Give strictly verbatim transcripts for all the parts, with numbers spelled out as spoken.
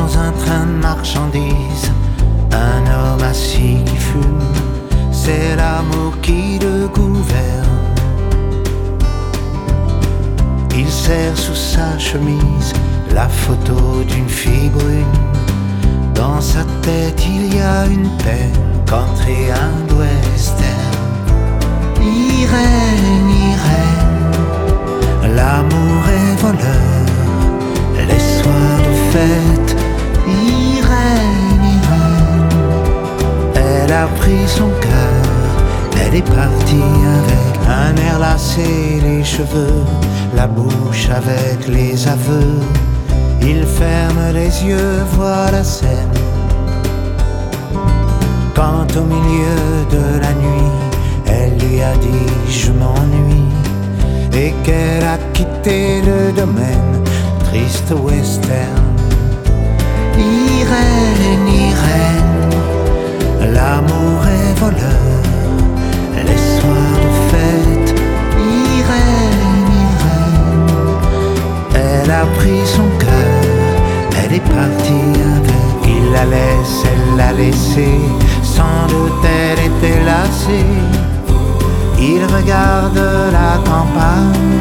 dans un train de marchandises, un homme assis qui fume, c'est l'amour qui le gouverne. Il serre sous sa chemise la photo d'une fille brune. Dans sa tête il y a une peine, country and western. Irène, Irène, l'amour est voleur, les soirs de fête. Irène, Irène, elle a pris son cœur, elle est partie avec un air lassé, les cheveux, la bouche avec les aveux. Il ferme les yeux, voit la scène. Quand au milieu de la nuit, elle lui a dit je m'ennuie, et qu'elle a quitté le domaine, triste western. Irène, Irène, l'amour est voleur, les soirs de fête. Irène, Irène, elle a pris son cœur, elle est partie avec. Il la laisse, elle l'a laissé, sans doute elle était lassée. Il regarde la campagne,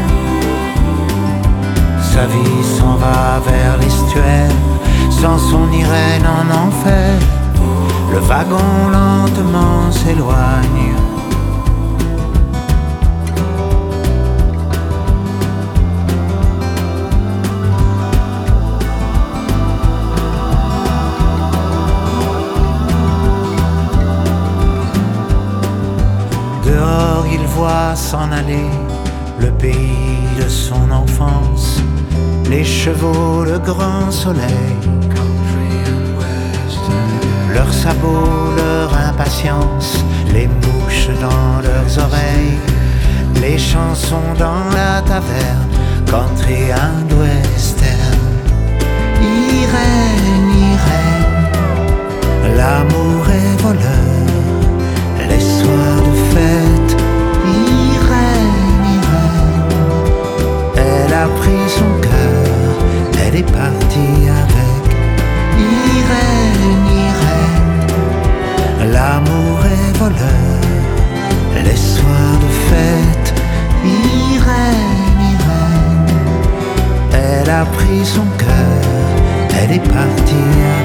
sa vie s'en va vers l'estuaire, sans son Irène en enfer. Le wagon lentement s'éloigne. Dehors il voit s'en aller le pays de son enfance, les chevaux, le grand soleil, leurs sabots, leur impatience, les mouches dans leurs oreilles, les chansons dans la taverne, country and western. Irène, Irène, l'amour est voleur, les soirs de fête. Irène, Irène, elle a pris son cœur, elle est partie avec. Irène, Irène, l'amour est voleur, les soirs de fête. Irène, Irène, elle a pris son cœur, elle est partie avec.